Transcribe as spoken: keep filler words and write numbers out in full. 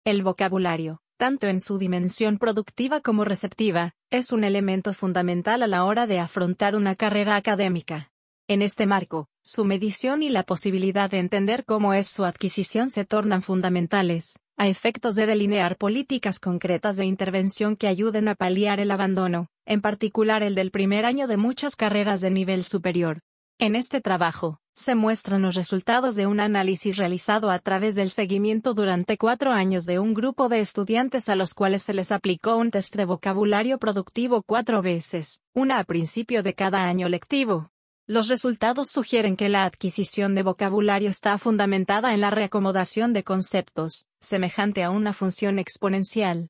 El vocabulario, tanto en su dimensión productiva como receptiva, es un elemento fundamental a la hora de afrontar una carrera académica. En este marco, su medición y la posibilidad de entender cómo es su adquisición se tornan fundamentales, a efectos de delinear políticas concretas de intervención que ayuden a paliar el abandono, en particular el del primer año de muchas carreras de nivel superior. En este trabajo, se muestran los resultados de un análisis realizado a través del seguimiento durante cuatro años de un grupo de estudiantes a los cuales se les aplicó un test de vocabulario productivo cuatro veces, una a principio de cada año lectivo. Los resultados sugieren que la adquisición de vocabulario está fundamentada en la reacomodación de conceptos, semejante a una función exponencial.